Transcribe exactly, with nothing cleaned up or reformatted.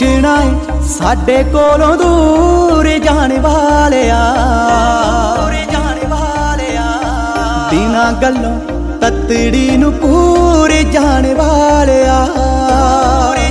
ਪੁੱਛਣਾ ਏ ਸਾਡੇ ਕੋਲੋਂ ਦੂਰ ਜਾਣ ਵਾਲਿਆ, ਜਾਣ ਵਾਲਿਆ ਬਿਨਾਂ ਗੱਲੋਂ ਤਤੜੀ ਨੂੰ ਪੂਰ ਜਾਣ ਵਾਲਿਆ।